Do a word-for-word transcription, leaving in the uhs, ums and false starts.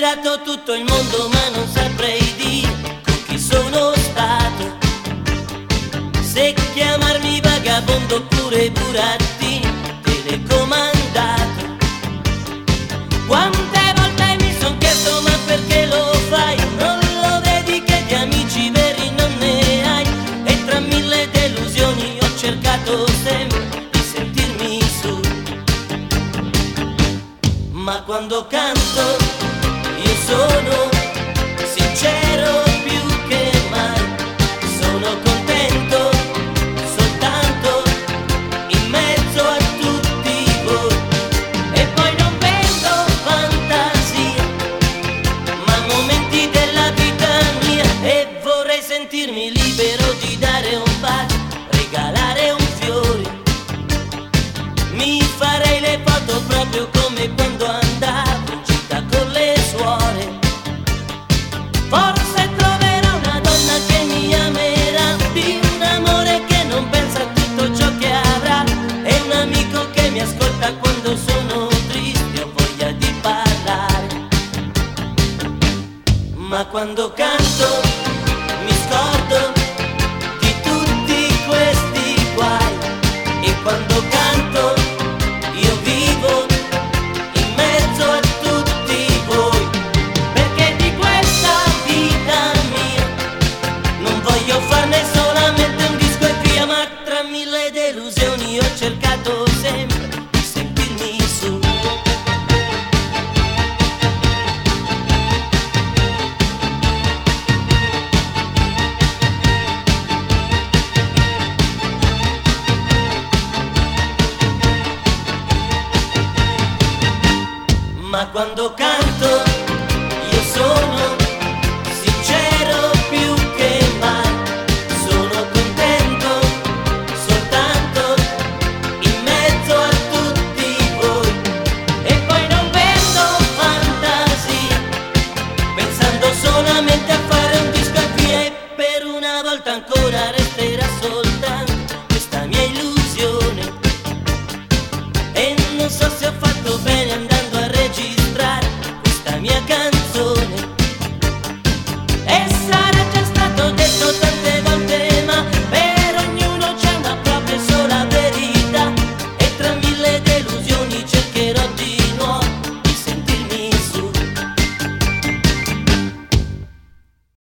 girato tutto il mondo ma non saprei dire con chi sono stato, se chiamarmi vagabondo oppure burattino telecomandato. Quante volte mi son chiesto ma perché lo fai, non lo vedi che di amici veri non ne hai, e tra mille delusioni ho cercato sempre di sentirmi su. Ma quando canto io sono sincero più che mai, sono contento soltanto in mezzo a tutti voi, e poi non vendo fantasia ma momenti della vita mia, e vorrei sentirmi libero di dare un bacio, regalare un fiore. Mi farei le foto proprio come quando andavo in città con le suore. Forse troverò una donna che mi amerà, di un amore che non pensa a tutto ciò che avrà, e un amico che mi ascolta quando sono triste ho voglia di parlare. Ma quando canto mi scordo di tutti questi guai, e quando canto io vivo in mezzo a tutti voi, perché di questa vita mia non voglio farne solamente un disco e via, ma tra mille delusioni ho cercato sempre di sentirmi su. Ma quando canto io sono sincero più che mai, sono contento soltanto in mezzo a tutti voi, e poi non vendo fantasia pensando solamente a fare un disco e via, e per una volta ancora